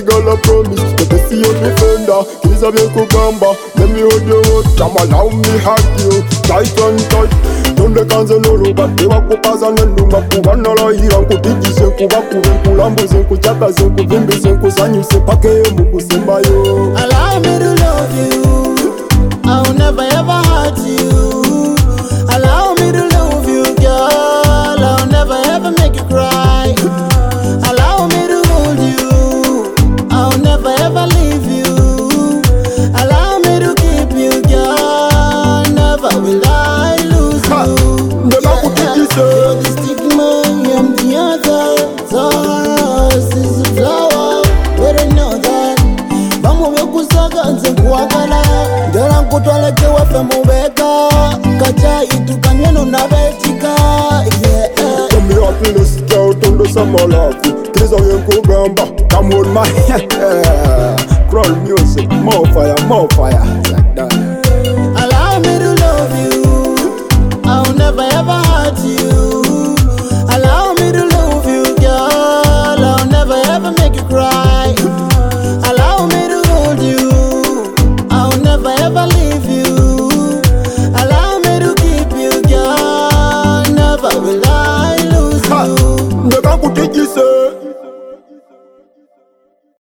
girl, I promise. Let me see you defender. Kiss a big gamba. Let me hold you out. Come allow me hug you. Tight and tight. Donde kanzelolo batewa kupaza nendunga kubanala iranku tijise kubakuru kulambuze kuchakaze kuvimbize kusanyuse pake mukusembayo. Allow me to love you, I'll never ever hurt you. Allow me to love you, girl, I'll never ever make you cry. Allow me to hold you, I'll never ever leave you. Allow me to keep you, girl, never will I lose you. You're the stigma, I'm the other. Taurus is a flower, but I know that. Vamos ver kusaga nze kuwakala. Ndera nkutwaleke waffe mubeka. Kacha itukanyeno nabetika. Come here, happiness, girl, don't do some more love. Kiss a big gamba. Come hold my hand. Crawl music, more fire, like that. Allow me to love you, I'll never ever hurt you.